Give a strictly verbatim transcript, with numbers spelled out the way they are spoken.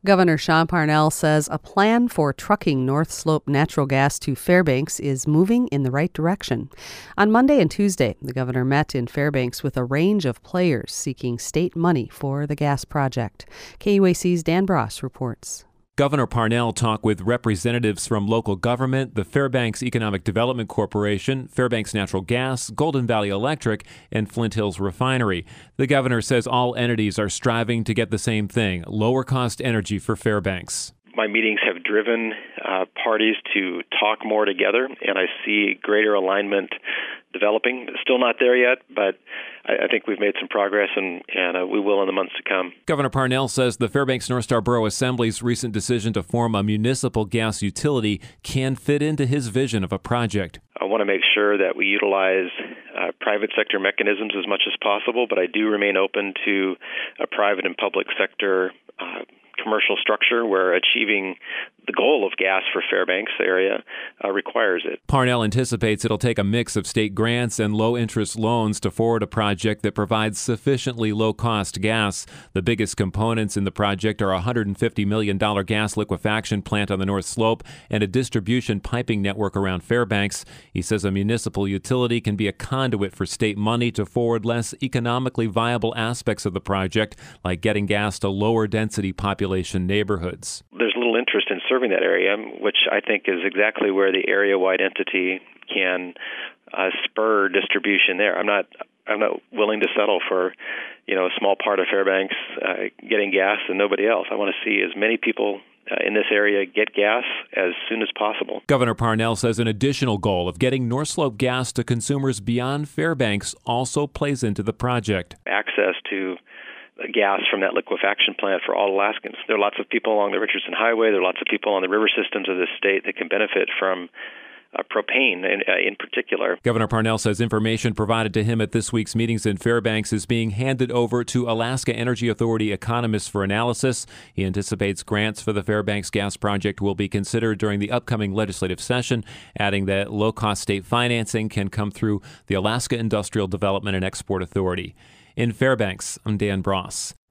Governor Sean Parnell says a plan for trucking North Slope natural gas to Fairbanks is moving in the right direction. On Monday and Tuesday, the governor met in Fairbanks with a range of players seeking state money for the gas project. K U A C's Dan Bross reports. Governor Parnell talked with representatives from local government, the Fairbanks Economic Development Corporation, Fairbanks Natural Gas, Golden Valley Electric, and Flint Hills Refinery. The governor says all entities are striving to get the same thing, lower-cost energy for Fairbanks. My meetings have driven uh, parties to talk more together, and I see greater alignment developing. Still not there yet, but I, I think we've made some progress, and, and uh, we will in the months to come. Governor Parnell says the Fairbanks North Star Borough Assembly's recent decision to form a municipal gas utility can fit into his vision of a project. I want to make sure that we utilize uh, private sector mechanisms as much as possible, but I do remain open to a private and public sector uh, commercial structure where achieving the goal of gas for Fairbanks area uh, requires it. Parnell anticipates it'll take a mix of state grants and low-interest loans to forward a project that provides sufficiently low-cost gas. The biggest components in the project are a one hundred fifty million dollars gas liquefaction plant on the North Slope and a distribution piping network around Fairbanks. He says a municipal utility can be a conduit for state money to forward less economically viable aspects of the project, like getting gas to lower-density population neighborhoods. There's little interest in serving that area, which I think is exactly where the area-wide entity can uh, spur distribution there. I'm not I'm not willing to settle for, you know, a small part of Fairbanks uh, getting gas and nobody else. I want to see as many people Uh, in this area get gas as soon as possible. Governor Parnell says an additional goal of getting North Slope gas to consumers beyond Fairbanks also plays into the project. Access to gas from that liquefaction plant for all Alaskans. There are lots of people along the Richardson Highway. There are lots of people on the river systems of this state that can benefit from Uh, propane in, uh, in particular. Governor Parnell says information provided to him at this week's meetings in Fairbanks is being handed over to Alaska Energy Authority economists for analysis. He anticipates grants for the Fairbanks gas project will be considered during the upcoming legislative session, adding that low-cost state financing can come through the Alaska Industrial Development and Export Authority. In Fairbanks, I'm Dan Bross.